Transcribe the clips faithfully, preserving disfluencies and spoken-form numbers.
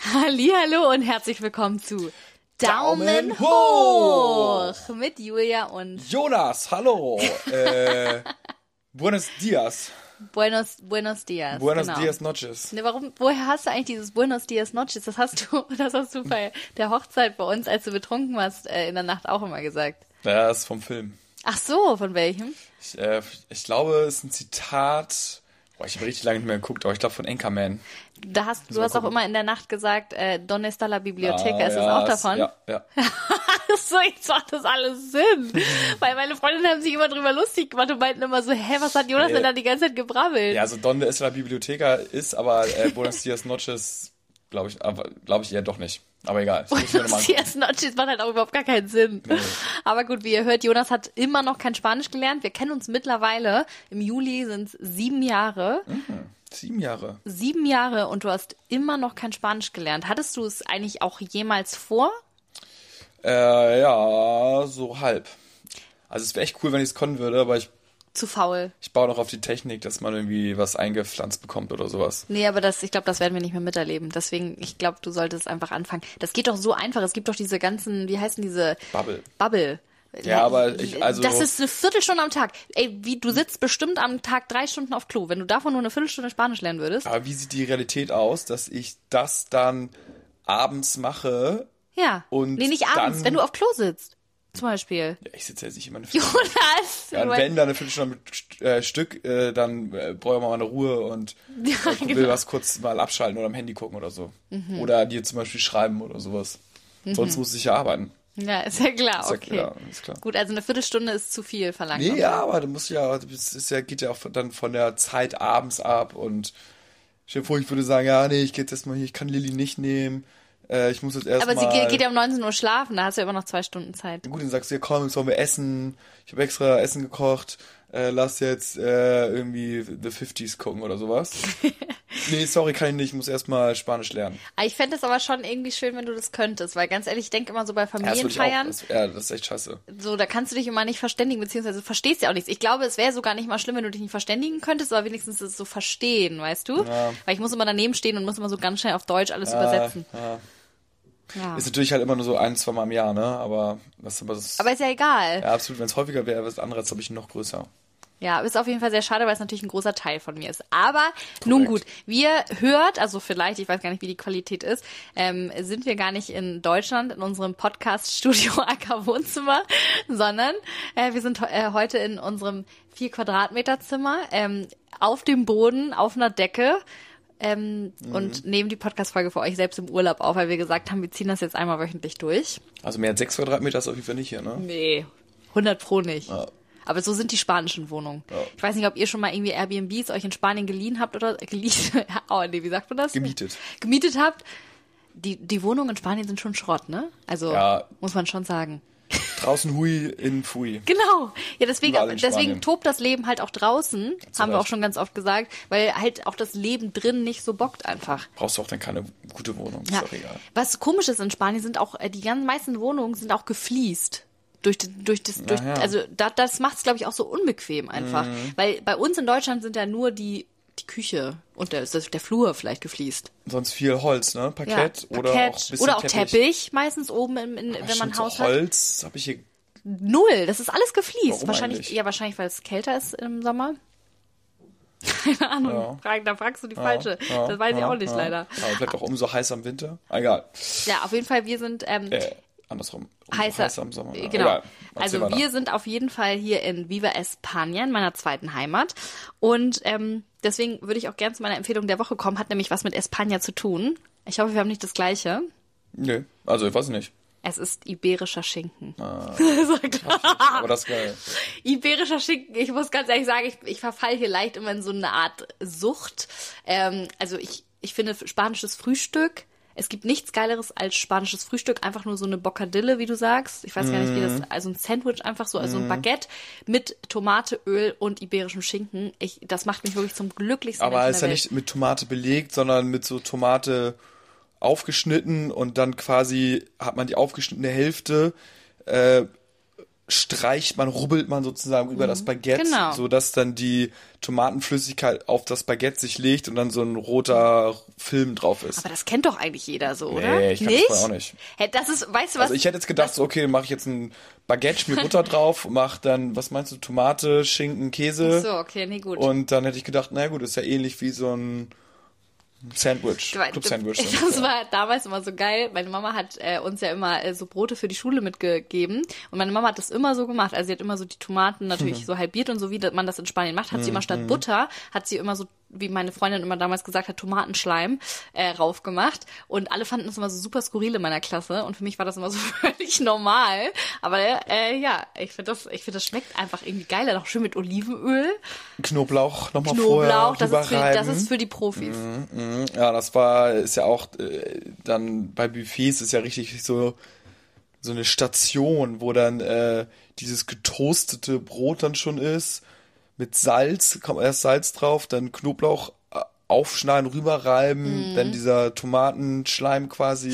Hallihallo und herzlich willkommen zu Daumen hoch mit Julia und Jonas. Hallo. äh, buenos dias. Buenos, buenos Dias. Buenos genau. Dias noches. Ne, warum, woher hast du eigentlich dieses Buenos Dias noches? Das hast du, das hast du bei der Hochzeit bei uns, als du betrunken warst, äh, in der Nacht auch immer gesagt. Ja, das ist vom Film. Ach so, von welchem? Ich, äh, ich glaube, es ist ein Zitat. Boah, ich habe richtig lange nicht mehr geguckt, aber ich glaube von Anchorman. Da hast, du mal hast auch gucken. immer in der Nacht gesagt, äh, Donde está la biblioteca? Ah, ist das ja, auch es- davon? Ja, ja. So, jetzt macht das alles Sinn. Weil meine Freundinnen haben sich immer drüber lustig gemacht und meinten immer so, hä, was hat Jonas Nee. denn da die ganze Zeit gebrabbelt? Ja, also Donde es la Biblioteca ist, aber äh, Buenos Dias noches, glaube ich, aber glaube ich eher doch nicht. Aber egal. Das muss ich mir noch mal Buenos Dias noches macht halt auch überhaupt gar keinen Sinn. Nee. Aber gut, wie ihr hört, Jonas hat immer noch kein Spanisch gelernt. Wir kennen uns mittlerweile. Im Juli sind es sieben Jahre. Sieben Jahre. Sieben Jahre und du hast immer noch kein Spanisch gelernt. Hattest du es eigentlich auch jemals vor? Äh, ja, so halb. Also es wäre echt cool, wenn ich es können würde, aber ich, Zu faul. ich baue noch auf die Technik, dass man irgendwie was eingepflanzt bekommt oder sowas. Nee, aber das, ich glaube, das werden wir nicht mehr miterleben. Deswegen, ich glaube, du solltest einfach anfangen. Das geht doch so einfach. Es gibt doch diese ganzen, wie heißen diese? Bubble. Bubble. Ja, aber ich, also... Das ist eine Viertelstunde am Tag. Ey, wie, du sitzt bestimmt am Tag drei Stunden auf Klo. Wenn du davon nur eine Viertelstunde Spanisch lernen würdest. Aber wie sieht die Realität aus, dass ich das dann abends mache? Ja. Und nee, nicht abends, dann- wenn du auf Klo sitzt. Zum Beispiel. Ja, ich sitze jetzt nicht immer eine Viertelstunde. Jonas! Ja, und du wenn dann eine Viertelstunde mit St- äh, Stück, äh, dann äh, brauche ich mal eine Ruhe und Ja, äh, will genau. was kurz mal abschalten oder am Handy gucken oder so. Oder dir zum Beispiel schreiben oder sowas. Sonst muss ich ja arbeiten. Ja, ist ja klar, Ist ja okay. klar, ist klar. Gut, also eine Viertelstunde ist zu viel verlangt. Nee, ja, aber du musst ja, das ist ja, geht ja auch dann von der Zeit abends ab und stell dir vor, ich würde sagen, ja, nee, ich gehe jetzt erstmal hier, ich kann Lilly nicht nehmen, äh, ich muss jetzt erstmal. Aber sie ge- geht ja um neunzehn Uhr schlafen, da hast du ja immer noch zwei Stunden Zeit. Gut, dann sagst du, ja, komm, jetzt wollen wir essen, ich habe extra Essen gekocht, äh, lass jetzt äh, irgendwie The fünfziger gucken oder sowas. Nee, sorry, kann ich nicht, ich muss erstmal Spanisch lernen. Aber ich fände es aber schon irgendwie schön, wenn du das könntest, weil ganz ehrlich, ich denke immer so bei Ja, das würde ich auch, Familienfeiern, das, ja, das ist echt scheiße. so, da kannst du dich immer nicht verständigen, beziehungsweise du verstehst ja auch nichts. Ich glaube, es wäre sogar nicht mal schlimm, wenn du dich nicht verständigen könntest, aber wenigstens es so verstehen, weißt du? Ja. Weil ich muss immer daneben stehen und muss immer so ganz schnell auf Deutsch alles übersetzen. Ja. Ja. Ist natürlich halt immer nur so ein, zwei Mal im Jahr, ne? Aber das, aber das Aber ist ja egal. ja, absolut, wenn es häufiger wäre, wäre es andere, glaube ich, noch größer. Ja, ist auf jeden Fall sehr schade, weil es natürlich ein großer Teil von mir ist. Aber nun gut, wir hört, also vielleicht, ich weiß gar nicht, wie die Qualität ist, ähm, sind wir gar nicht in Deutschland in unserem Podcast-Studio Acker Wohnzimmer, sondern äh, wir sind äh, heute in unserem vier Quadratmeter Zimmer ähm, auf dem Boden, auf einer Decke. Ähm, Mhm. Und nehmen die Podcast-Folge für euch selbst im Urlaub auf, weil wir gesagt haben, wir ziehen das jetzt einmal wöchentlich durch. Also mehr als sechs Quadratmeter ist auf jeden Fall nicht hier, ne? Nee, hundert pro nicht. Ja. Aber so sind die spanischen Wohnungen. Ja. Ich weiß nicht, ob ihr schon mal irgendwie Airbnbs euch in Spanien geliehen habt oder geliehen. Oh, nee, wie sagt man das? Gemietet. Gemietet habt. Die, die Wohnungen in Spanien sind schon Schrott, ne? Also Ja. muss man schon sagen. Draußen Hui, innen Fui. Genau. Ja, deswegen, Überall in deswegen Spanien. tobt das Leben halt auch draußen, Zu haben wir auch Recht. schon ganz oft gesagt, weil halt auch das Leben drin nicht so bockt einfach. Brauchst du auch dann keine gute Wohnung, ist Ja. doch egal. Was komisch ist in Spanien, sind auch, äh, die ganz meisten Wohnungen sind auch gefliest. Durch, die- durch das, durch, ja. Mhm. also da, das macht es, glaube ich, auch so unbequem einfach. Weil bei uns in Deutschland sind ja nur die, die Küche und der, der Flur vielleicht gefliest. Sonst viel Holz, ne? Parkett, ja, oder Parkett auch ein bisschen oder auch Teppich. Teppich. meistens oben, in, in, Aber wenn man ein stimmt, Haus so hat. Holz habe ich hier. Null, das ist alles gefliest. Warum wahrscheinlich, eigentlich? ja, wahrscheinlich, weil es kälter ist im Sommer. Keine Ahnung. Ja. Frag, da fragst du die falsche. Ja, das weiß ich ja, auch nicht, ja. leider. Aber vielleicht auch umso heißer im Winter. Ah, egal. Ja, auf jeden Fall, wir sind ähm, Äh, andersrum. Umso heißer, im Sommer. Ja, genau. egal. Erzähl Also weiter. wir sind auf jeden Fall hier in Viva España, in meiner zweiten Heimat. Und ähm, deswegen würde ich auch gerne zu meiner Empfehlung der Woche kommen. Hat nämlich was mit España zu tun. Ich hoffe, wir haben nicht das Gleiche. Nee, also ich weiß nicht. Es ist iberischer Schinken. Ah. So klar. Aber das ist geil. Iberischer Schinken, ich muss ganz ehrlich sagen, ich, ich verfalle hier leicht immer in so eine Art Sucht. Ähm, also ich, ich finde spanisches Frühstück, es gibt nichts Geileres als spanisches Frühstück, einfach nur so eine Boccadille, wie du sagst. Ich weiß gar nicht, wie das, also ein Sandwich einfach so, also ein Baguette mit Tomate, Öl und iberischem Schinken. Ich, das macht mich wirklich zum glücklichsten Aber Menschen es ist der ja Welt. nicht mit Tomate belegt, sondern mit so Tomate aufgeschnitten und dann quasi hat man die aufgeschnittene Hälfte äh, streicht man, rubbelt man sozusagen über das Baguette, Genau. so dass dann die Tomatenflüssigkeit auf das Baguette sich legt und dann so ein roter Film drauf ist. Aber das kennt doch eigentlich jeder so, oder? Nee, ich kannte das vorher auch nicht. Hä, das ist, weißt du was? Also ich hätte jetzt gedacht, so, okay, mache ich jetzt ein Baguette, schmier Butter drauf, mach dann, was meinst du, Tomate, Schinken, Käse. so, okay, nee, gut. Und dann hätte ich gedacht, na gut, ist ja ähnlich wie so ein Sandwich, Club-Sandwich. Das war damals immer so geil. Meine Mama hat äh, uns ja immer äh, so Brote für die Schule mitgegeben. Und meine Mama hat das immer so gemacht. Also sie hat immer so die Tomaten natürlich so halbiert und so, wie man das in Spanien macht, hat sie immer statt Butter, hat sie immer so, wie meine Freundin immer damals gesagt hat, Tomatenschleim äh, raufgemacht. Und alle fanden das immer so super skurril in meiner Klasse. Und für mich war das immer so völlig normal. Aber äh, ja, ich finde das, ich finde das schmeckt einfach irgendwie geiler. Noch schön mit Olivenöl. Knoblauch nochmal Knoblauch, vorher das ist, für, rüberreiben. das ist für die Profis. Mhm, ja, das war, ist ja auch äh, dann bei Buffets ist ja richtig so so eine Station, wo dann äh, dieses getoastete Brot dann schon ist, mit Salz, kommt erst Salz drauf, dann Knoblauch äh, aufschneiden, rüberreiben, Mhm. dann dieser Tomatenschleim quasi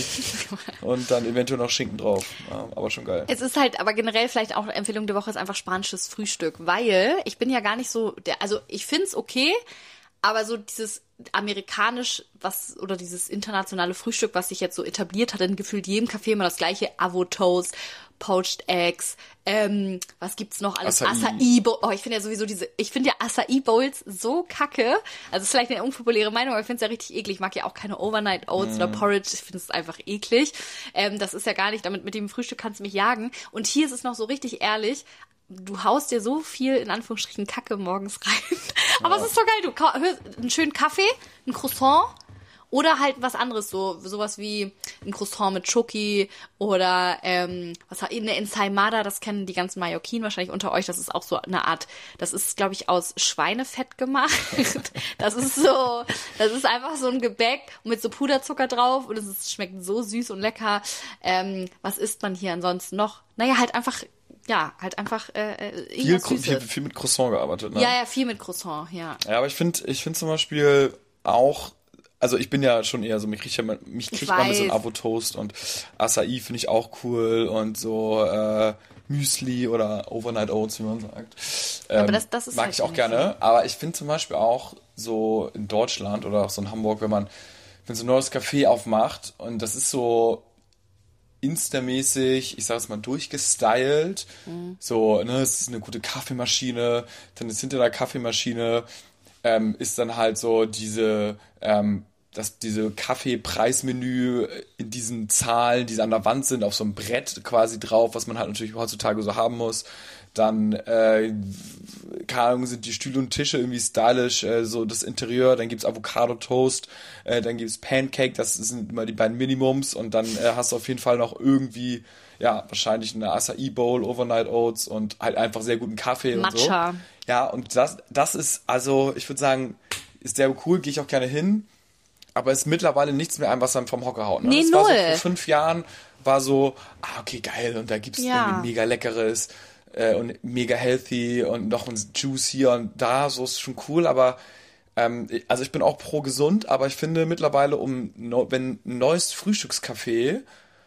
und dann eventuell noch Schinken drauf. Ja, aber schon geil. Es ist halt, aber generell vielleicht auch eine Empfehlung der Woche ist einfach spanisches Frühstück, weil ich bin ja gar nicht so, der, also ich find's okay, aber so dieses amerikanisch, was, oder dieses internationale Frühstück, was sich jetzt so etabliert hat, in gefühlt jedem Café immer das gleiche, Avo-Toast, Poached Eggs, ähm, was gibt's noch alles? Acai. Acai Bowl. Oh, ich finde ja sowieso diese, ich finde ja Acai Bowls so kacke. Also ist vielleicht eine unpopuläre Meinung, aber ich finde es ja richtig eklig. Ich mag ja auch keine Overnight Oats oder Porridge. Ich finde es einfach eklig. Ähm, das ist ja gar nicht, damit mit dem Frühstück kannst du mich jagen. Und hier ist es noch so richtig ehrlich. Du haust dir so viel, in Anführungsstrichen, Kacke morgens rein. Aber es ist so geil. Du ka- hörst einen schönen Kaffee, ein Croissant oder halt was anderes, so sowas wie ein Croissant mit Schoki oder ähm, was hat eine Ensaimada, das kennen die ganzen Mallorquinen wahrscheinlich unter euch. Das ist auch so eine Art, das ist, glaube ich, aus Schweinefett gemacht. Das ist so, das ist einfach so ein Gebäck mit so Puderzucker drauf und es ist, schmeckt so süß und lecker. Ähm, was isst man hier ansonsten noch? Naja, halt einfach Ja, halt einfach äh, Viel, irgendwas viel, Süßes. viel mit Croissant gearbeitet, ne? Ja, ja, viel mit Croissant, ja. Ja, aber ich finde, ich finde zum Beispiel auch, also ich bin ja schon eher so, mich kriegt ja, mal- mich kriegt man mit so ein weiß. Avo-Toast und Acai finde ich auch cool und so äh, Müsli oder Overnight Oats, wie man sagt. Ähm, Aber das- das ist mag halt ich auch nicht gerne. Aber ich finde zum Beispiel auch so in Deutschland oder auch so in Hamburg, wenn man, wenn so ein neues Café aufmacht und das ist so instamäßig, ich sag es mal, durchgestylt. So, ne, es ist eine gute Kaffeemaschine, dann ist hinter der Kaffeemaschine ähm, ist dann halt so diese, ähm, das, diese Kaffeepreismenü in diesen Zahlen, die an der Wand sind, auf so einem Brett quasi drauf, was man halt natürlich heutzutage so haben muss. Dann, äh, keine Ahnung, sind die Stühle und Tische irgendwie stylisch, äh, so das Interieur, dann gibt's Avocado-Toast, äh, dann gibt's Pancake, das sind immer die beiden Minimums und dann äh, hast du auf jeden Fall noch irgendwie, ja, wahrscheinlich eine Acai Bowl, Overnight Oats und halt einfach sehr guten Kaffee und so. Matcha. Ja, und das, das ist, also, ich würde sagen, ist sehr cool, gehe ich auch gerne hin, aber ist mittlerweile nichts mehr ein, was dann vom Hocker haut. Ne? Nee, das war so null. vor fünf Jahren, war so, ah, okay, geil, und da gibt's Ja. irgendwie mega Leckeres äh, und mega healthy und noch ein Juice hier und da, so ist schon cool, aber ähm, also ich bin auch pro gesund, aber ich finde mittlerweile, um neu- wenn ein neues Frühstückscafé,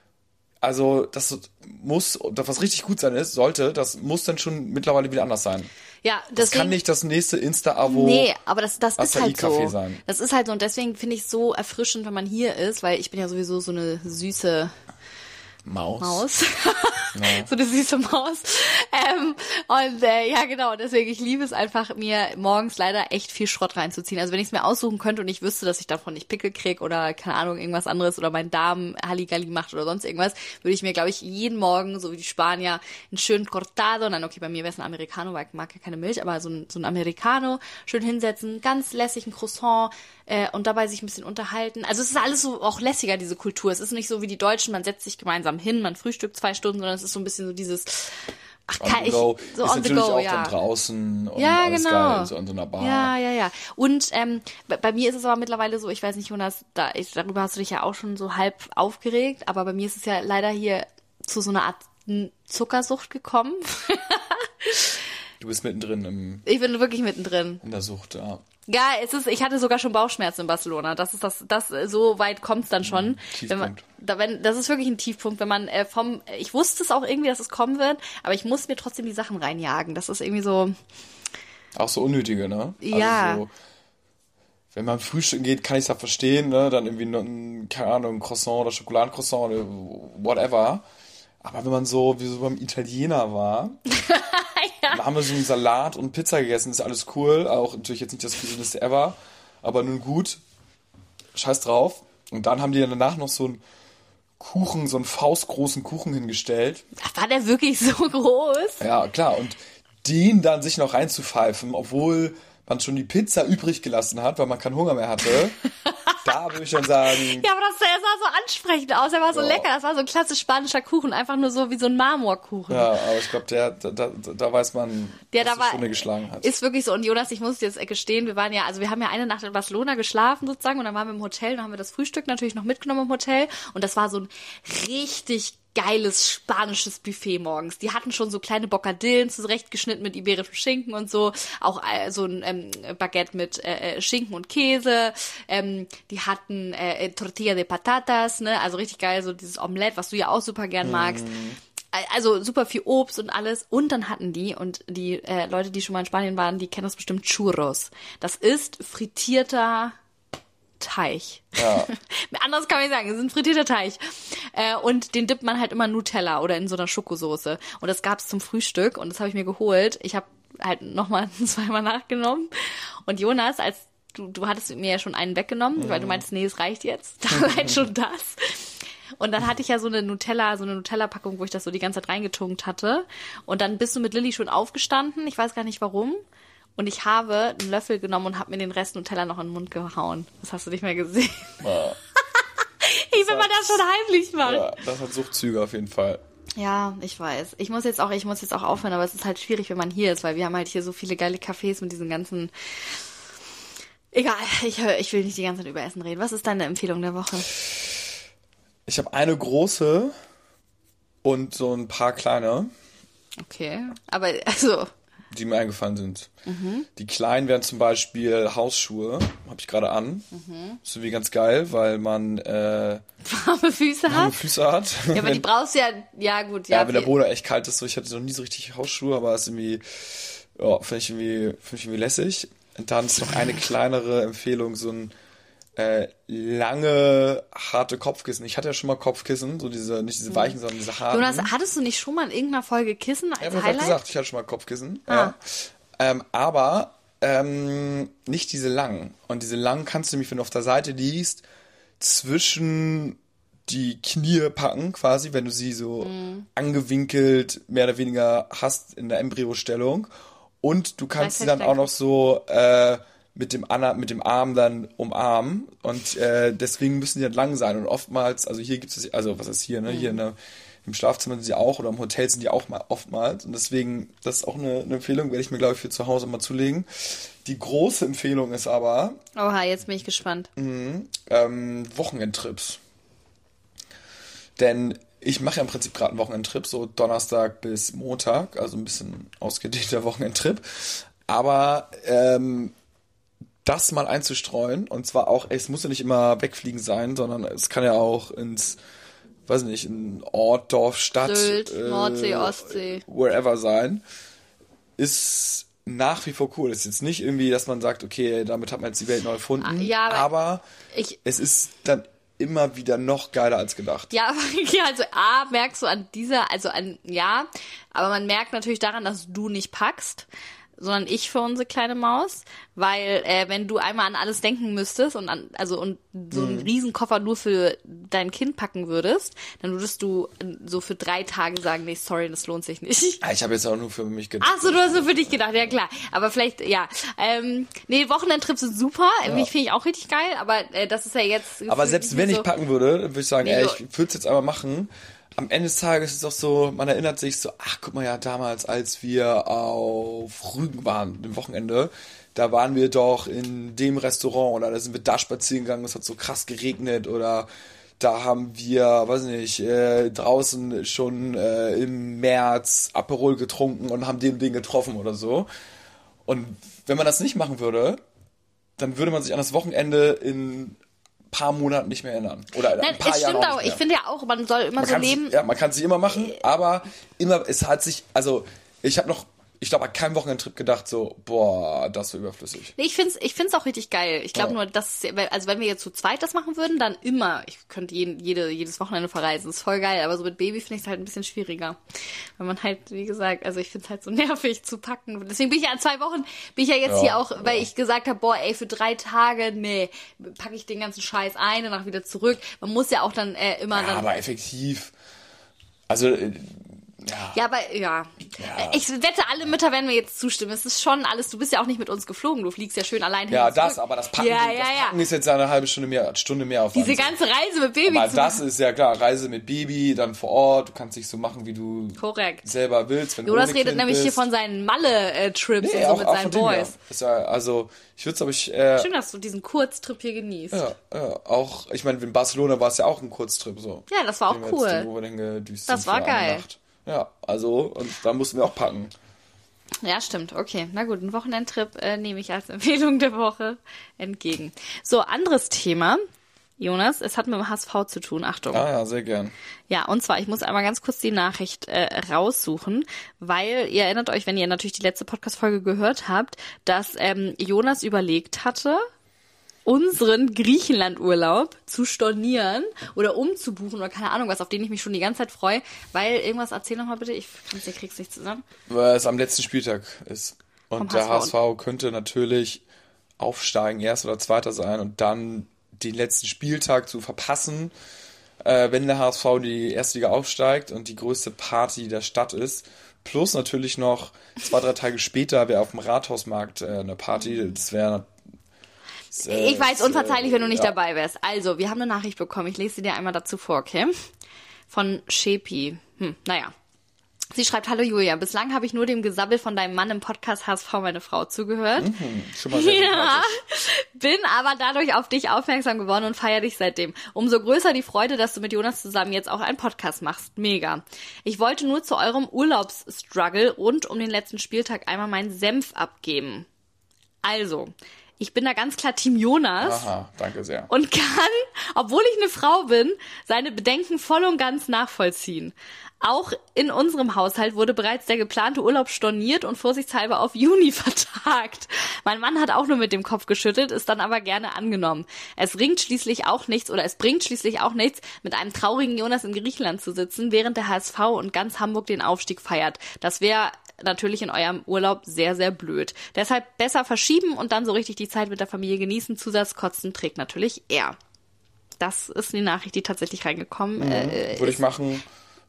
also das muss, das was richtig gut sein ist, sollte, das muss dann schon mittlerweile wieder anders sein. Ja, Das deswegen, kann nicht das nächste Insta-Abo. Nee, aber das, das ist halt Acai-Kaffee so. sein. Das ist halt so und deswegen finde ich es so erfrischend, wenn man hier ist, weil ich bin ja sowieso so eine süße Maus. Maus. So eine süße Maus. Ähm, und äh, ja, genau, deswegen, ich liebe es einfach, mir morgens leider echt viel Schrott reinzuziehen. Also wenn ich es mir aussuchen könnte und ich wüsste, dass ich davon nicht Pickel krieg oder, keine Ahnung, irgendwas anderes oder mein Darm Halligalli macht oder sonst irgendwas, würde ich mir, glaube ich, jeden Morgen, so wie die Spanier, einen schönen Cortado, und dann, okay, bei mir wäre es ein Americano, weil ich mag ja keine Milch, aber so ein, so ein Americano, schön hinsetzen, ganz lässig, ein Croissant äh, und dabei sich ein bisschen unterhalten. Also es ist alles so auch lässiger, diese Kultur. Es ist nicht so wie die Deutschen, man setzt sich gemeinsam hin, man frühstückt zwei Stunden, sondern es ist so ein bisschen so dieses, ach, On kann the ich, go. so ist on the natürlich go, auch ja. dann draußen und Ja, alles genau. geil, so an so einer Bar. Ja, ja, ja. Und ähm, bei, bei mir ist es aber mittlerweile so, ich weiß nicht, Jonas, da, ich, darüber hast du dich ja auch schon so halb aufgeregt, aber bei mir ist es ja leider hier zu so einer Art Zuckersucht gekommen. Du bist mittendrin im, Ich bin wirklich mittendrin. in der Sucht, ja. Ja, es ist, ich hatte sogar schon Bauchschmerzen in Barcelona. Das ist das, das, so weit kommt's dann schon. Tiefpunkt. Wenn man, da, wenn, das ist wirklich ein Tiefpunkt, wenn man äh, vom, ich wusste es auch irgendwie, dass es kommen wird, aber ich muss mir trotzdem die Sachen reinjagen. Das ist irgendwie so. Auch so unnötige, ne? Ja. Also so, wenn man frühstücken geht, kann ich es ja verstehen, ne? Dann irgendwie noch ein, keine Ahnung, ein Croissant oder Schokoladencroissant oder whatever. Aber wenn man so, wie so beim Italiener war, ja. Dann haben wir so einen Salat und Pizza gegessen, ist alles cool. Auch natürlich jetzt nicht das gesündeste ever, aber nun gut. Scheiß drauf. Und dann haben die dann danach noch so einen Kuchen, so einen faustgroßen Kuchen hingestellt. War der wirklich so groß? Ja, klar. Und den dann sich noch reinzupfeifen, obwohl man schon die Pizza übrig gelassen hat, weil man keinen Hunger mehr hatte. Da würde ich dann sagen... Ja, aber das, das sah so ansprechend aus, der war so ja. lecker. Das war so ein klassisch spanischer Kuchen, einfach nur so wie so ein Marmorkuchen. Ja, aber ich glaube, der da, da, da weiß man, der dass da war, Stunde geschlagen hat. Ist wirklich so. Und Jonas, ich muss jetzt gestehen, wir waren ja, also wir haben ja eine Nacht in Barcelona geschlafen sozusagen und dann waren wir im Hotel, dann haben wir das Frühstück natürlich noch mitgenommen im Hotel und das war so ein richtig geiles spanisches Buffet morgens. Die hatten schon so kleine Bocadillen zurechtgeschnitten mit iberischem Schinken und so. Auch äh, so ein ähm, Baguette mit äh, Schinken und Käse. Ähm, die hatten äh, Tortilla de Patatas, ne? Also richtig geil, so dieses Omelette, was du ja auch super gern magst. Mm. Also super viel Obst und alles. Und dann hatten die, und die äh, Leute, die schon mal in Spanien waren, die kennen das bestimmt, Churros. Das ist frittierter Teig. Ja. Anders kann man nicht sagen, es ist ein frittierter Teig. Äh, und den dippt man halt immer in Nutella oder in so einer Schokosoße. Und das gab's zum Frühstück und das habe ich mir geholt. Ich habe halt nochmal zweimal nachgenommen. Und Jonas, als du, du hattest mir ja schon einen weggenommen, mhm. weil du meintest, nee, es reicht jetzt. Dann halt schon das. Und dann hatte ich ja so eine Nutella, so eine Nutella-Packung, wo ich das so die ganze Zeit reingetunkt hatte. Und dann bist du mit Lilly schon aufgestanden. Ich weiß gar nicht warum. Und ich habe einen Löffel genommen und habe mir den Rest Nutella noch in den Mund gehauen. Das hast du nicht mehr gesehen. Ja. Ich will mal das schon heimlich machen. Ja, das hat Suchtzüge auf jeden Fall. Ja, ich weiß. Ich muss jetzt auch, ich muss jetzt auch aufhören, aber es ist halt schwierig, wenn man hier ist, weil wir haben halt hier so viele geile Cafés mit diesen ganzen... Egal, ich, hör, ich will nicht die ganze Zeit über Essen reden. Was ist deine Empfehlung der Woche? Ich habe eine große und so ein paar kleine. Okay, aber also... Die mir eingefallen sind. Mhm. Die kleinen wären zum Beispiel Hausschuhe, habe ich gerade an. Mhm. Ist irgendwie ganz geil, weil man äh, warme Füße warme hat. Füße hat. Ja, aber wenn, die brauchst du ja, ja gut. Ja, ja, wenn der Boden echt kalt ist, so ich hatte noch nie so richtig Hausschuhe, aber ist irgendwie, ja, finde ich irgendwie, finde ich irgendwie lässig. Und dann ist noch eine kleinere Empfehlung, so ein äh, lange, harte Kopfkissen. Ich hatte ja schon mal Kopfkissen, so diese, nicht diese weichen, sondern diese harten. Jonas, hattest du nicht schon mal in irgendeiner Folge Kissen als ja, ich Highlight? Ja, gesagt, ich hatte schon mal Kopfkissen. Ah. Ja. Ähm, aber ähm, nicht diese langen. Und diese langen kannst du nämlich, wenn du auf der Seite liegst, zwischen die Knie packen, quasi, wenn du sie so mm. angewinkelt mehr oder weniger hast in der Embryostellung. Und du kannst sie dann auch noch so äh, mit dem Anna, mit dem Arm dann umarmen und äh, deswegen müssen die dann lang sein und oftmals, also hier gibt es, also was ist hier, ne, mhm. hier in der, im Schlafzimmer sind sie auch oder im Hotel sind die auch mal oftmals und deswegen, das ist auch eine, eine Empfehlung, werde ich mir glaube ich für zu Hause mal zulegen. Die große Empfehlung ist aber oha, jetzt bin ich gespannt. Mh, ähm, Wochenendtrips. Denn ich mache ja im Prinzip gerade einen Wochenendtrip, so Donnerstag bis Montag, also ein bisschen ausgedehnter Wochenendtrip, aber ähm, das mal einzustreuen und zwar auch, es muss ja nicht immer wegfliegen sein, sondern es kann ja auch ins, weiß nicht, in Ort, Dorf, Stadt, Sylt, äh, Nordsee, Ostsee, wherever sein, ist nach wie vor cool. Es ist jetzt nicht irgendwie, dass man sagt, okay, damit hat man jetzt die Welt neu erfunden, ja, aber, aber ich, es ist dann immer wieder noch geiler als gedacht. Ja, ja, also A, merkst du an dieser, also an, ja, aber man merkt natürlich daran, dass du nicht packst, sondern ich für unsere kleine Maus, weil äh, wenn du einmal an alles denken müsstest und an, also und so einen mhm. Riesenkoffer nur für dein Kind packen würdest, dann würdest du so für drei Tage sagen, nee, sorry, das lohnt sich nicht. Ich habe jetzt auch nur für mich gedacht. Ach so, du hast nur für dich gedacht, ja klar. Aber vielleicht, ja. Ähm, nee, Wochenendtrips sind super, ja. Mich finde ich auch richtig geil, aber äh, das ist ja jetzt... Aber selbst wenn so, ich packen würde, würde ich sagen, nee, ey, ich würde es jetzt einmal machen. Am Ende des Tages ist es doch so, man erinnert sich so, ach, guck mal ja, damals, als wir auf Rügen waren, dem Wochenende, da waren wir doch in dem Restaurant oder da sind wir da spazieren gegangen, es hat so krass geregnet oder da haben wir, weiß nicht, äh, draußen schon äh, im März Aperol getrunken und haben den und den getroffen oder so. Und wenn man das nicht machen würde, dann würde man sich an das Wochenende in paar Monaten nicht mehr erinnern. Oder Nein, ein paar es Jahren stimmt auch auch. nicht mehr. Ich finde ja auch, man soll immer Man so kann leben. sich, ja, man kann es immer machen, aber immer, es hat sich, also ich habe noch, ich glaube, an keinem Wochenendtrip gedacht, so, boah, das war überflüssig. Nee, ich find's, ich find's auch richtig geil. Ich glaube Ja. nur, dass, also wenn wir jetzt zu zweit das machen würden, dann immer. Ich könnte jeden, jede, jedes Wochenende verreisen. Ist voll geil. Aber so mit Baby finde ich es halt ein bisschen schwieriger. Weil man halt, wie gesagt, also ich find's halt so nervig zu packen. Deswegen bin ich ja an zwei Wochen, bin ich ja jetzt Ja, hier auch, weil ja. ich gesagt habe, boah, ey, für drei Tage, nee, packe ich den ganzen Scheiß ein, danach wieder zurück. Man muss ja auch dann äh, immer Ja, dann. aber effektiv, also, äh, ja. Ja, aber ja. Ja. Ich wette, alle Mütter werden mir jetzt zustimmen. Es ist schon alles, du bist ja auch nicht mit uns geflogen, du fliegst ja schön allein hin Ja, und das, zurück. aber das Packen, ja, ja, das ja. Packen ist jetzt eine halbe Stunde mehr, Stunde mehr auf. Diese ganze Reise mit Baby Aber zu das machen. ist ja klar, Reise mit Baby, dann vor Ort, du kannst dich so machen, wie du Korrekt. selber willst. Wenn Jonas du ohne redet Kind nämlich bist. hier von seinen Malle-Trips Nee, und so auch, mit auch seinen von dem her. Boys. Ist ja, also, ich würde es, glaube ich, äh, Schön, dass du diesen Kurztrip hier genießt. ja, ja, auch, ich meine, in Barcelona war es ja auch ein Kurztrip, so. Ja, das war auch Den wir cool. Jetzt, wo wir dann gedüst Das sind war für eine geil. Nacht. Ja, also, und da mussten wir auch packen. Ja, stimmt. Okay, na gut, einen Wochenendtrip äh, nehme ich als Empfehlung der Woche entgegen. So, anderes Thema. Jonas, es hat mit dem H S V zu tun. Achtung. Ah ja, sehr gern. Ja, und zwar, ich muss einmal ganz kurz die Nachricht äh, raussuchen, weil ihr erinnert euch, wenn ihr natürlich die letzte Podcast-Folge gehört habt, dass ähm, Jonas überlegt hatte, unseren Griechenland-Urlaub zu stornieren oder umzubuchen oder keine Ahnung was, auf den ich mich schon die ganze Zeit freue, weil irgendwas, erzähl nochmal bitte, ich kann's, ihr krieg's nicht zusammen. Weil es am letzten Spieltag ist. Und Vom der H S V. H S V könnte natürlich aufsteigen, erster oder zweiter sein und dann den letzten Spieltag zu verpassen, äh, wenn der H S V in die erste Liga aufsteigt und die größte Party der Stadt ist. Plus natürlich noch zwei, drei Tage später wäre auf dem Rathausmarkt äh, eine Party. Das wäre Ich weiß, unverzeihlich, wenn du nicht ja. dabei wärst. Also, wir haben eine Nachricht bekommen. Ich lese sie dir einmal dazu vor, okay? Von Shepi. Hm, naja. Sie schreibt, hallo Julia, bislang habe ich nur dem Gesabbel von deinem Mann im Podcast H S V meine Frau zugehört. Mhm, schon mal sehr Ja, sympathisch. bin aber dadurch auf dich aufmerksam geworden und feiere dich seitdem. Umso größer die Freude, dass du mit Jonas zusammen jetzt auch einen Podcast machst. Mega. Ich wollte nur zu eurem Urlaubsstruggle rund um den letzten Spieltag einmal meinen Senf abgeben. Also, ich bin da ganz klar Team Jonas. Aha, danke sehr. Und kann, obwohl ich eine Frau bin, seine Bedenken voll und ganz nachvollziehen. Auch in unserem Haushalt wurde bereits der geplante Urlaub storniert und vorsichtshalber auf Juni vertagt. Mein Mann hat auch nur mit dem Kopf geschüttelt, ist dann aber gerne angenommen. Es bringt schließlich auch nichts, oder es bringt schließlich auch nichts, mit einem traurigen Jonas in Griechenland zu sitzen, während der H S V und ganz Hamburg den Aufstieg feiert. Das wäre natürlich in eurem Urlaub sehr, sehr blöd. Deshalb besser verschieben und dann so richtig die Zeit mit der Familie genießen. Zusatzkosten trägt natürlich er. Das ist die Nachricht, die tatsächlich reingekommen Mhm. äh, Würde ich machen.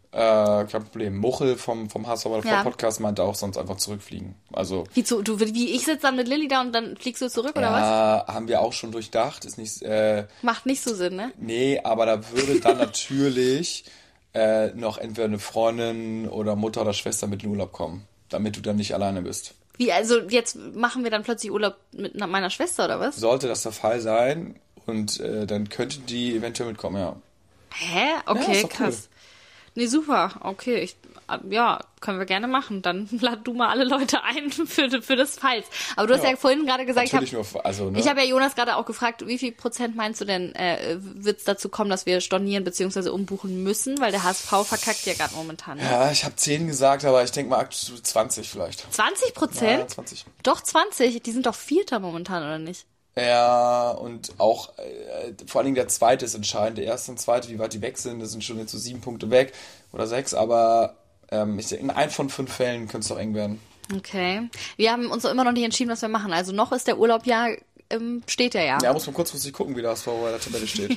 Äh, kein Problem. Muchel vom, vom H S V Ja. Podcast meinte auch sonst einfach zurückfliegen. Also, Wie, zu, du, wie ich sitze dann mit Lilly da und dann fliegst du zurück, oder was? ja, haben wir auch schon durchdacht. Ist nicht, äh, Macht nicht so Sinn, ne? nee, aber da würde dann natürlich äh, noch entweder eine Freundin oder Mutter oder Schwester mit in den Urlaub kommen, damit du dann nicht alleine bist. Wie, also jetzt machen wir dann plötzlich Urlaub mit meiner Schwester, oder was? Sollte das der Fall sein und äh, dann könnten die eventuell mitkommen, ja. Hä? Ja, Okay, ist doch cool. krass. Nee, super. Okay, ich, ja, können wir gerne machen. Dann lad du mal alle Leute ein für, für das Falls. Aber du hast ja, Ja. vorhin gerade gesagt, ich habe Natürlich nur, also, ne? ich hab ja Jonas gerade auch gefragt, wie viel Prozent meinst du denn, äh, wird es dazu kommen, dass wir stornieren bzw. umbuchen müssen? Weil der H S V verkackt ja gerade momentan. Ne? ja, ich habe zehn gesagt, aber ich denke mal aktuell zwanzig vielleicht. zwanzig Prozent? Ja, zwanzig. Doch zwanzig. Die sind doch Vierter momentan, oder nicht? Ja, und auch äh, vor allen Dingen der zweite ist entscheidend. Der erste und zweite, wie weit die weg sind, das sind schon jetzt so sieben Punkte weg oder sechs, aber ähm, ich denke, in einem von fünf Fällen könnte es doch eng werden. Okay. Wir haben uns auch immer noch nicht entschieden, was wir machen. Also noch ist der Urlaub ja, ähm, steht der ja. Ja, muss man kurzfristig gucken, wie das vor der Tabelle steht.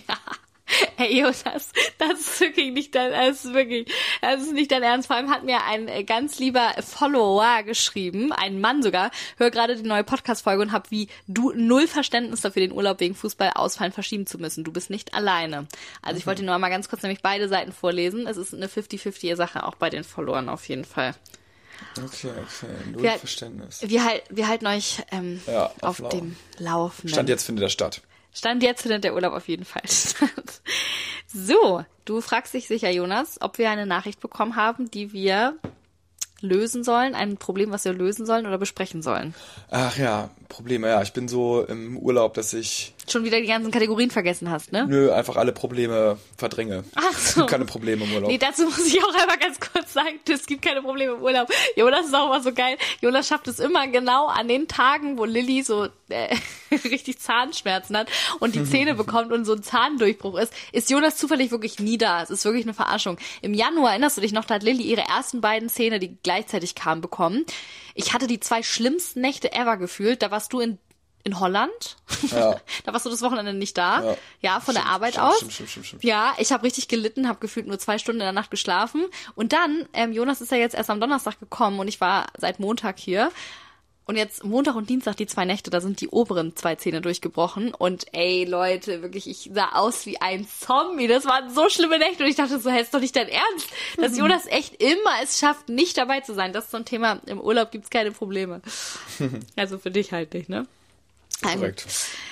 Hey, Jonas, das ist wirklich nicht dein, das ist wirklich, das ist nicht dein Ernst. Vor allem hat mir ein äh, ganz lieber Follower geschrieben, ein Mann sogar, hör gerade die neue Podcast-Folge und hab wie du null Verständnis dafür, den Urlaub wegen Fußball ausfallen verschieben zu müssen. Du bist nicht alleine. Also ich wollte nur einmal ganz kurz nämlich beide Seiten vorlesen. Es ist eine fünfzig fünfzig Sache, auch bei den Followern auf jeden Fall. Okay, okay, null Wir- Verständnis. Wir, halt, wir halten euch ähm, Ja, auf auf Lau. dem Laufenden. Stand jetzt findet er statt. Stand jetzt findet der Urlaub auf jeden Fall statt. So, du fragst dich sicher, Jonas, ob wir eine Nachricht bekommen haben, die wir lösen sollen? Ein Problem, was wir lösen sollen oder besprechen sollen? Ach ja, Probleme, ja. Ich bin so im Urlaub, dass ich... Schon wieder die ganzen Kategorien vergessen hast, ne? Nö, einfach alle Probleme verdränge. Ach so. Keine Probleme im Urlaub. Nee, dazu muss ich auch einmal ganz kurz sagen, es gibt keine Probleme im Urlaub. Jonas ist auch immer so geil. Jonas schafft es immer genau an den Tagen, wo Lilly so äh, richtig Zahnschmerzen hat und die Zähne bekommt und so ein Zahndurchbruch ist, ist Jonas zufällig wirklich nie da. Es ist wirklich eine Verarschung. Im Januar, erinnerst du dich noch, da hat Lilly ihre ersten beiden Zähne, die gleichzeitig kamen, bekommen. Ich hatte die zwei schlimmsten Nächte ever gefühlt. Da warst du in In Holland? Ja. Da warst du das Wochenende nicht da. Ja, ja von stimmt, der Arbeit stimmt, aus. Stimmt, stimmt, stimmt, stimmt. Ja, ich habe richtig gelitten, habe gefühlt nur zwei Stunden in der Nacht geschlafen. Und dann, ähm, Jonas ist ja jetzt erst am Donnerstag gekommen und ich war seit Montag hier. Und jetzt Montag und Dienstag, die zwei Nächte, da sind die oberen zwei Zähne durchgebrochen. Und ey, Leute, wirklich, ich sah aus wie ein Zombie. Das waren so schlimme Nächte. Und ich dachte so, hey, ist doch nicht dein Ernst, dass Jonas echt immer es schafft, nicht dabei zu sein. Das ist so ein Thema, im Urlaub gibt's keine Probleme. Also für dich halt nicht, ne? Korrekt.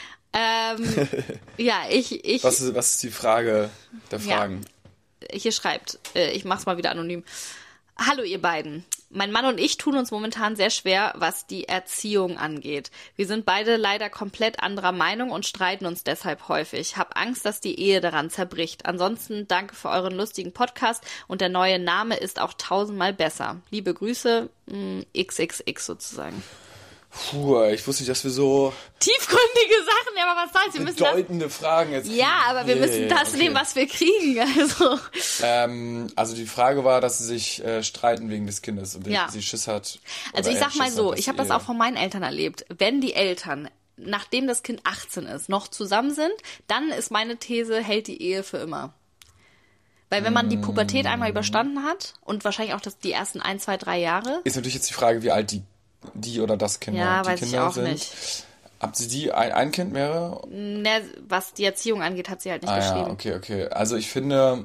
Ähm, ja, ich... ich was, ist, was ist die Frage der Fragen? Ja, hier schreibt, äh, ich mach's mal wieder anonym. Hallo ihr beiden. Mein Mann und ich tun uns momentan sehr schwer, was die Erziehung angeht. Wir sind beide leider komplett anderer Meinung und streiten uns deshalb häufig. Hab Angst, dass die Ehe daran zerbricht. Ansonsten danke für euren lustigen Podcast und der neue Name ist auch tausendmal besser. Liebe Grüße, mh, X X X sozusagen. Puh, ich wusste nicht, dass wir so tiefgründige Sachen, ja, aber was soll's, wir müssen bedeutende das, Fragen jetzt kriegen. Ja, aber wir yeah, müssen das okay. nehmen, was wir kriegen, also. Ähm, also die Frage war, dass sie sich äh, streiten wegen des Kindes und ja. sie Schiss hat. Also ich sag mal Schiss so, hat, ich habe das auch von meinen Eltern erlebt. Wenn die Eltern, nachdem das Kind achtzehn ist, noch zusammen sind, dann ist meine These, hält die Ehe für immer. Weil wenn man die Pubertät einmal überstanden hat und wahrscheinlich auch das, die ersten ein, zwei, drei Jahre. Ist natürlich jetzt die Frage, wie alt die Die oder das Kinder, ja, die weiß Kinder ich auch sind. nicht. Habt sie die, ein, ein Kind, mehrere? Ne, was die Erziehung angeht, hat sie halt nicht ah, geschrieben. Ja, okay, okay. Also ich finde,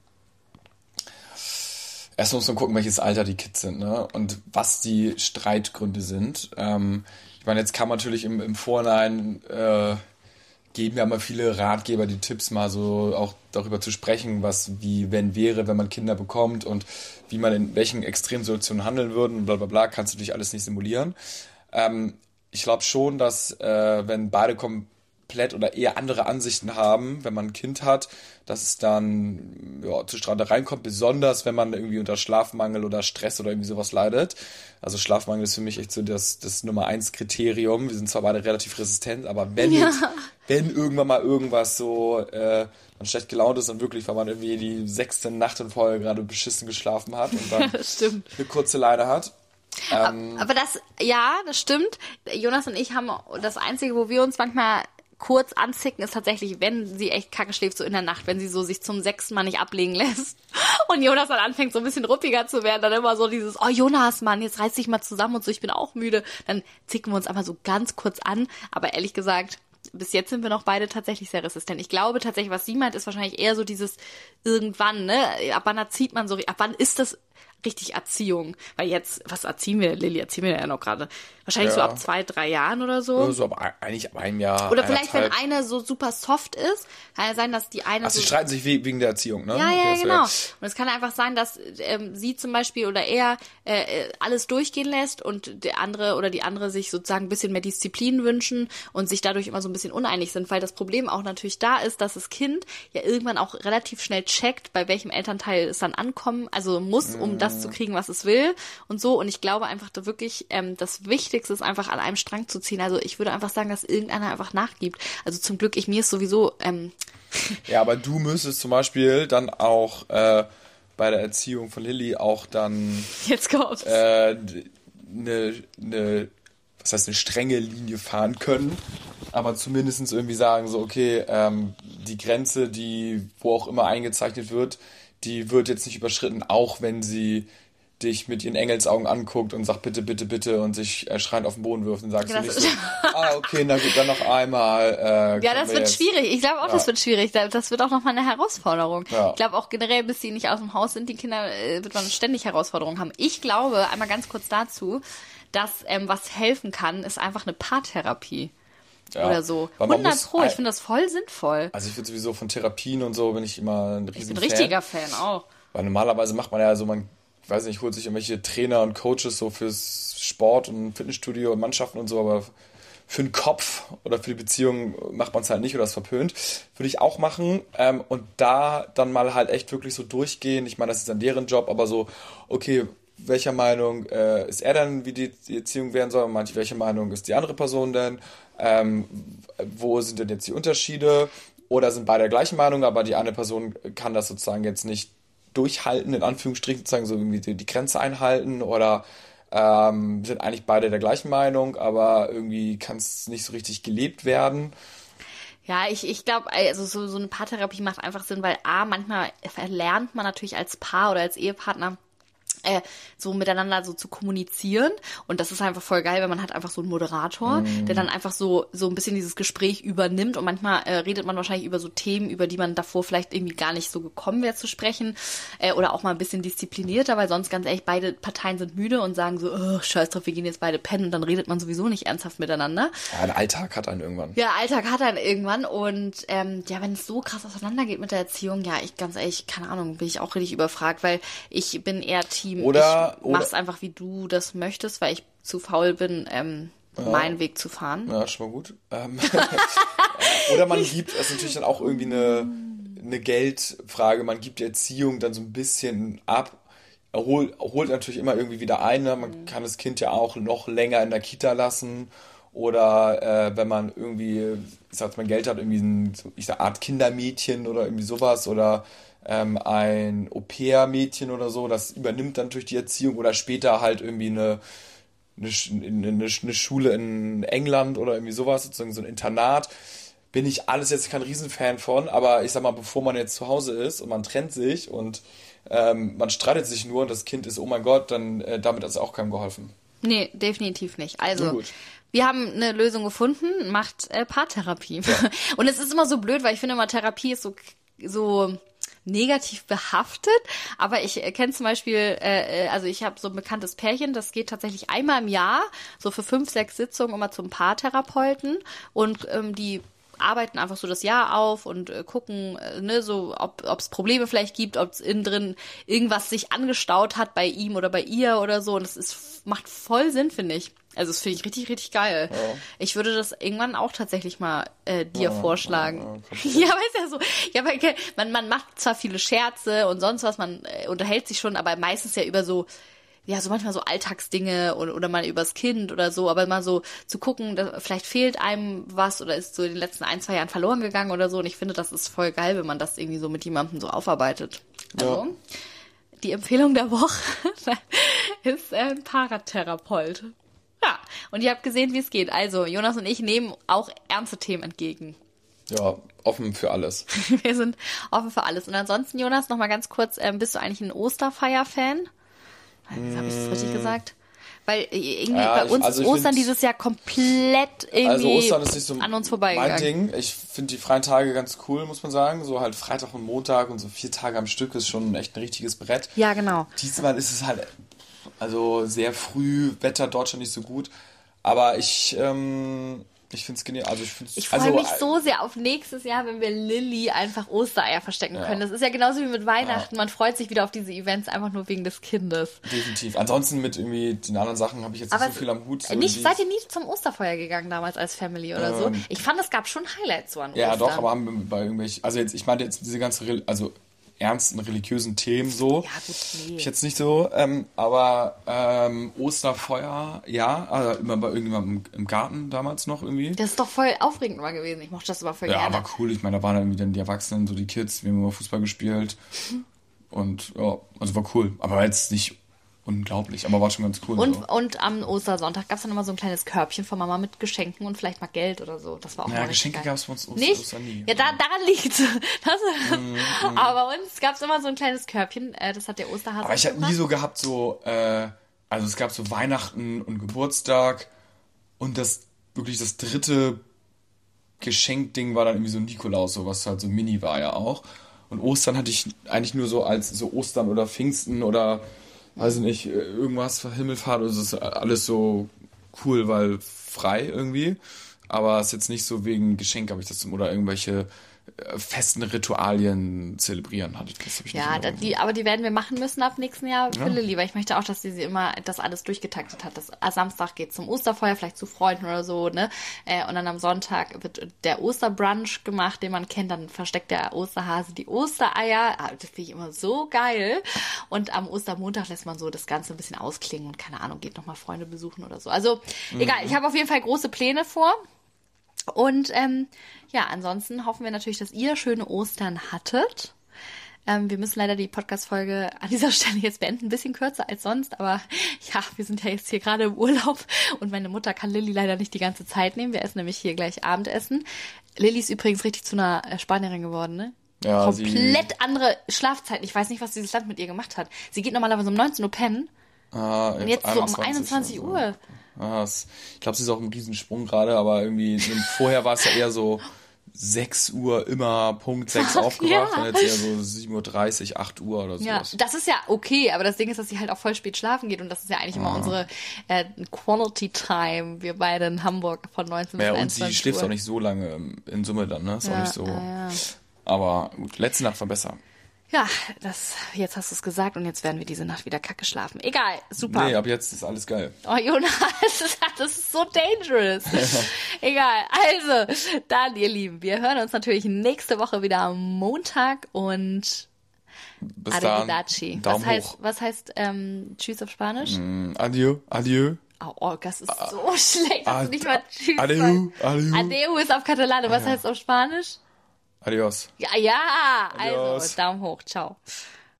erst muss man gucken, welches Alter die Kids sind, ne? Und was die Streitgründe sind. Ähm, ich meine, jetzt kann man natürlich im, im Vorhinein äh, geben ja immer viele Ratgeber die Tipps, mal so auch darüber zu sprechen, was wie wenn wäre, wenn man Kinder bekommt und wie man in welchen Extremsituationen handeln würde und bla bla bla, kannst du natürlich alles nicht simulieren. Ähm, ich glaube schon, dass äh, wenn beide komplett oder eher andere Ansichten haben, wenn man ein Kind hat, dass es dann ja, zu Streitereien kommt, besonders wenn man irgendwie unter Schlafmangel oder Stress oder irgendwie sowas leidet. Also Schlafmangel ist für mich echt so das, das Nummer eins Kriterium. Wir sind zwar beide relativ resistent, aber wenn, ja. jetzt, wenn irgendwann mal irgendwas so äh, man schlecht gelaunt ist und wirklich, weil man irgendwie die sechste Nacht in Folge gerade beschissen geschlafen hat und dann eine kurze Leine hat. Ähm, aber das, ja, das stimmt. Jonas und ich haben das Einzige, wo wir uns manchmal kurz anzicken, ist tatsächlich, wenn sie echt kacke schläft, so in der Nacht, wenn sie so sich zum sechsten Mal nicht ablegen lässt. Und Jonas dann anfängt, so ein bisschen ruppiger zu werden, dann immer so dieses, oh Jonas, Mann, jetzt reiß dich mal zusammen und so, ich bin auch müde. Dann zicken wir uns einfach so ganz kurz an. Aber ehrlich gesagt, bis jetzt sind wir noch beide tatsächlich sehr resistent. Ich glaube tatsächlich, was sie meint, ist wahrscheinlich eher so dieses irgendwann, ne? Ab wann erzieht man so, ab wann ist das richtig Erziehung? Weil jetzt, was erziehen wir, Lilly, erziehen wir ja noch gerade. Wahrscheinlich Ja. so ab zwei, drei Jahren oder so. Ja, so aber eigentlich ab einem Jahr. Oder vielleicht, wenn eineinhalb. eine so super soft ist, kann ja sein, dass die eine Ach, so... sie streiten sich we- wegen der Erziehung, ne? Ja, Okay, ja, das genau. wär- Und es kann einfach sein, dass ähm, sie zum Beispiel oder er äh, äh, alles durchgehen lässt und der andere oder die andere sich sozusagen ein bisschen mehr Disziplin wünschen und sich dadurch immer so ein bisschen uneinig sind, weil das Problem auch natürlich da ist, dass das Kind ja irgendwann auch relativ schnell checkt, bei welchem Elternteil es dann ankommen, also muss, um Mhm. das zu kriegen, was es will und so. Und ich glaube einfach da wirklich, ähm, das Wichtigste ist einfach an einem Strang zu ziehen. Also ich würde einfach sagen, dass irgendeiner einfach nachgibt. Also zum Glück, ich mir ist sowieso... Ähm, Ja, aber du müsstest zum Beispiel dann auch äh, bei der Erziehung von Lilly auch dann jetzt kommt's. äh, eine, eine, was heißt, eine strenge Linie fahren können, aber zumindest irgendwie sagen, so okay, ähm, die Grenze, die wo auch immer eingezeichnet wird, die wird jetzt nicht überschritten, auch wenn sie dich mit ihren Engelsaugen anguckt und sagt bitte, bitte, bitte und sich äh, schreiend auf den Boden wirft und sagst Ja, du nicht das so, ah, okay, na gut, dann noch einmal. Äh, Ja, können das wir wird jetzt- schwierig. Ich glaube auch, Ja. das wird schwierig. Das wird auch nochmal eine Herausforderung. Ja. Ich glaube auch generell, bis sie nicht aus dem Haus sind, die Kinder, äh, wird man ständig Herausforderungen haben. Ich glaube, einmal ganz kurz dazu, dass ähm, was helfen kann, ist einfach eine Paartherapie. Ja. Oder so. Weil man hundert muss Pro, ich ein- finde das voll sinnvoll. Also ich finde sowieso von Therapien und so bin ich immer ein Ich riesen bin ein richtiger Fan auch. Weil normalerweise macht man ja so, man weiß nicht, holt sich irgendwelche Trainer und Coaches so fürs Sport und Fitnessstudio und Mannschaften und so, aber für den Kopf oder für die Beziehung macht man es halt nicht oder ist verpönt. Würde ich auch machen. Ähm, und da dann mal halt echt wirklich so durchgehen. Ich meine, das ist dann deren Job, aber so, okay, welcher Meinung äh, ist er denn, wie die, die Erziehung werden soll? Manche, welche Meinung ist die andere Person denn? Ähm, wo sind denn jetzt die Unterschiede? Oder sind beide der gleichen Meinung, aber die eine Person kann das sozusagen jetzt nicht durchhalten, in Anführungsstrichen sozusagen so irgendwie die, die Grenze einhalten oder ähm, sind eigentlich beide der gleichen Meinung, aber irgendwie kann es nicht so richtig gelebt werden. Ja, ich, ich glaube, also so, so eine Paartherapie macht einfach Sinn, weil A, manchmal lernt man natürlich als Paar oder als Ehepartner äh, so miteinander so zu kommunizieren und das ist einfach voll geil, weil man hat einfach so einen Moderator, mm. der dann einfach so so ein bisschen dieses Gespräch übernimmt und manchmal äh, redet man wahrscheinlich über so Themen, über die man davor vielleicht irgendwie gar nicht so gekommen wäre zu sprechen äh, oder auch mal ein bisschen disziplinierter, weil sonst ganz ehrlich, beide Parteien sind müde und sagen so, oh, scheiß drauf, wir gehen jetzt beide pennen und dann redet man sowieso nicht ernsthaft miteinander. Ja, der Alltag hat einen irgendwann. Ja, Alltag hat einen irgendwann und ähm, ja, wenn es so krass auseinandergeht mit der Erziehung, ja, ich ganz ehrlich, keine Ahnung, bin ich auch richtig überfragt, weil ich bin eher Team Oder, ich mach's oder, einfach, wie du das möchtest, weil ich zu faul bin, ähm, ja, meinen Weg zu fahren. Ja, schon mal gut. Ähm, oder man gibt, das ist natürlich dann auch irgendwie eine, eine Geldfrage, man gibt die Erziehung dann so ein bisschen ab, erholt, holt natürlich immer irgendwie wieder ein, ne? Man mhm. kann das Kind ja auch noch länger in der Kita lassen oder äh, wenn man irgendwie, ich sag mal, Geld hat, irgendwie ein, so, ich sag, Art Kindermädchen oder irgendwie sowas oder Ähm, ein Au-pair-Mädchen oder so, das übernimmt dann durch die Erziehung oder später halt irgendwie eine, eine, eine, eine Schule in England oder irgendwie sowas, sozusagen so ein Internat. Bin ich alles jetzt kein Riesenfan von, aber ich sag mal, bevor man jetzt zu Hause ist und man trennt sich und ähm, man streitet sich nur und das Kind ist, oh mein Gott, dann äh, damit ist auch keinem geholfen. Nee, definitiv nicht. Also, wir haben eine Lösung gefunden, macht äh, Paartherapie. Ja. Und es ist immer so blöd, weil ich finde immer, Therapie ist so, so negativ behaftet, aber ich kenne zum Beispiel, äh, also ich habe so ein bekanntes Pärchen, das geht tatsächlich einmal im Jahr, so für fünf, sechs Sitzungen immer zum Paartherapeuten und ähm, die arbeiten einfach so das Jahr auf und äh, gucken, äh, ne, so ob es Probleme vielleicht gibt, ob es innen drin irgendwas sich angestaut hat bei ihm oder bei ihr oder so und das ist macht voll Sinn, finde ich. Also das finde ich richtig, richtig geil. Ja. Ich würde das irgendwann auch tatsächlich mal äh, dir ja, vorschlagen. Ja, ja, ja weißt ja so. Ja, weil man, man macht zwar viele Scherze und sonst was, man äh, unterhält sich schon, aber meistens ja über so, ja, so manchmal so Alltagsdinge oder, oder mal übers Kind oder so, aber mal so zu gucken, dass, vielleicht fehlt einem was oder ist so in den letzten ein, zwei Jahren verloren gegangen oder so. Und ich finde, das ist voll geil, wenn man das irgendwie so mit jemandem so aufarbeitet. Also, ja. Die Empfehlung der Woche ist äh, ein Paartherapeut. Ja, und ihr habt gesehen, wie es geht. Also, Jonas und ich nehmen auch ernste Themen entgegen. Ja, offen für alles. Wir sind offen für alles. Und ansonsten, Jonas, noch mal ganz kurz, ähm, bist du eigentlich ein Osterfeier-Fan? Jetzt habe ich das richtig gesagt? Weil irgendwie ja, bei uns ich, also ist Ostern find, dieses Jahr komplett irgendwie also Ostern ist nicht so an uns vorbeigegangen. Mein Ding. Ich finde die freien Tage ganz cool, muss man sagen. So halt Freitag und Montag und so vier Tage am Stück ist schon echt ein richtiges Brett. Ja, genau. Diesmal ist es halt also sehr früh, Wetter Deutschland nicht so gut. Aber ich, ähm, ich finde es genial. Also ich find's, ich freue also, mich so sehr auf nächstes Jahr, wenn wir Lilly einfach Ostereier verstecken ja. können. Das ist ja genauso wie mit Weihnachten. Ja. Man freut sich wieder auf diese Events einfach nur wegen des Kindes. Definitiv. Ansonsten mit irgendwie den anderen Sachen habe ich jetzt aber nicht so viel am Hut. So nicht, seid ihr nie zum Osterfeuer gegangen damals als Family oder ähm, so? Ich fand, es gab schon Highlights so an ja, Ostern. Ja, doch, aber haben wir bei irgendwelchen, also jetzt, ich meine jetzt diese ganze, also ernsten religiösen Themen so. Ja, gut, nee. Ich jetzt nicht so, ähm, aber ähm, Osterfeuer, ja, also immer bei irgendjemandem im Garten damals noch irgendwie. Das ist doch voll aufregend mal gewesen. Ich mochte das aber voll ja, gerne. Ja, aber cool. Ich meine, da waren dann irgendwie dann die Erwachsenen, so die Kids, wir haben immer Fußball gespielt. Und ja, also war cool. Aber war jetzt nicht unglaublich, aber war schon ganz cool. Und, so. und am Ostersonntag gab es dann immer so ein kleines Körbchen von Mama mit Geschenken und vielleicht mal Geld oder so. Das war auch naja, mal Geschenke gab es bei uns Oster, nicht? Oster nie. Ja, da, daran liegt das. Mm, mm. Aber bei uns gab es immer so ein kleines Körbchen. Äh, das hat der Osterhase Aber ich habe nie so gehabt, so, äh, also es gab so Weihnachten und Geburtstag und das wirklich das dritte Geschenkding war dann irgendwie so Nikolaus, so was halt so mini war ja auch. Und Ostern hatte ich eigentlich nur so als so Ostern oder Pfingsten oder weiß ich nicht, irgendwas für Himmelfahrt, also ist alles so cool, weil frei irgendwie, aber es ist jetzt nicht so wegen Geschenk habe ich das oder irgendwelche festen Ritualien zelebrieren. Hatte, das hab ich Ja, nicht da, die, aber die werden wir machen müssen ab nächsten Jahr für Ja. Lilly, weil ich möchte auch, dass sie, sie immer das alles durchgetaktet hat. Das, am Samstag geht zum Osterfeuer, vielleicht zu Freunden oder so, ne? Äh, und dann am Sonntag wird der Osterbrunch gemacht, den man kennt. Dann versteckt der Osterhase die Ostereier. Ah, das finde ich immer so geil. Und am Ostermontag lässt man so das Ganze ein bisschen ausklingen und keine Ahnung, geht nochmal Freunde besuchen oder so. Also mhm. egal, ich habe auf jeden Fall große Pläne vor. Und ähm, ja, ansonsten hoffen wir natürlich, dass ihr schöne Ostern hattet. Ähm, wir müssen leider die Podcast-Folge an dieser Stelle jetzt beenden. Ein bisschen kürzer als sonst, aber ja, wir sind ja jetzt hier gerade im Urlaub und meine Mutter kann Lilly leider nicht die ganze Zeit nehmen. Wir essen nämlich hier gleich Abendessen. Lilly ist übrigens richtig zu einer Spanierin geworden, ne? Ja, komplett sie... andere Schlafzeiten. Ich weiß nicht, was dieses Land mit ihr gemacht hat. Sie geht normalerweise um neunzehn Uhr pennen. Ah, und jetzt so um einundzwanzig Uhr. Ah, es, ich glaube, sie ist auch ein Riesensprung gerade, aber irgendwie vorher war es ja eher so sechs Uhr immer Punkt sechs aufgewacht Ja. und jetzt eher so sieben Uhr dreißig, acht Uhr oder Ja, sowas. das ist ja okay, aber das Ding ist, dass sie halt auch voll spät schlafen geht und das ist ja eigentlich immer Ah. unsere äh, Quality Time. Wir beide in Hamburg von neunzehn Ja, bis und einundzwanzig sie schläft Uhr. auch nicht so lange in Summe dann, ne? Ist auch Ja, nicht so. ja, ja. Aber gut, letzte Nacht war besser. Ja, das, jetzt hast du es gesagt und jetzt werden wir diese Nacht wieder kacke schlafen. Egal, super. Nee, ab jetzt ist alles geil. Oh, Jonas, das ist so dangerous. Egal, also, dann, ihr Lieben, wir hören uns natürlich nächste Woche wieder am Montag und Bis Arrivederci. dann. Daumen Was heißt, hoch. was heißt ähm, Tschüss auf Spanisch? Mm, adieu, adieu. Oh, oh, das ist so schlecht, dass ad- du nicht mal Tschüss Adeu, sagst. adeu. Adeu ist auf Katalane. Was ja. heißt auf Spanisch? Adios. Ja, ja. Adios. Also, Daumen hoch. Ciao.